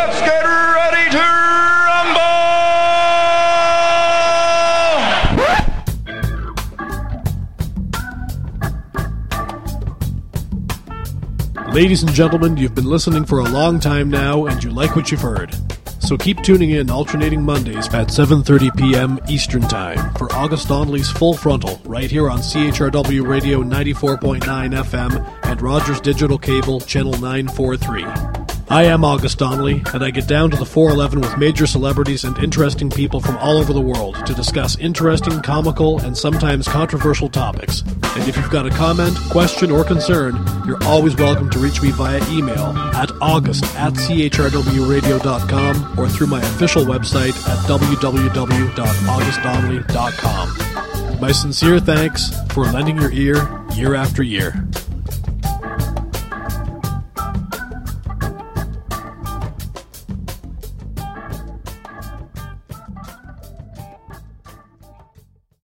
Let's get ready to rumble! Ladies and gentlemen, you've been listening for a long time now, and you like what you've heard. So keep tuning in alternating Mondays at 7:30 p.m. Eastern Time for August Donnelly's Full Frontal right here on CHRW Radio 94.9 FM and Rogers Digital Cable Channel 943. I am August Donnelly, and I get down to the 411 with major celebrities and interesting people from all over the world to discuss interesting, comical, and sometimes controversial topics. And if you've got a comment, question, or concern, you're always welcome to reach me via email at august@chrwradio.com or through my official website at www.augustdonnelly.com. My sincere thanks for lending your ear year after year.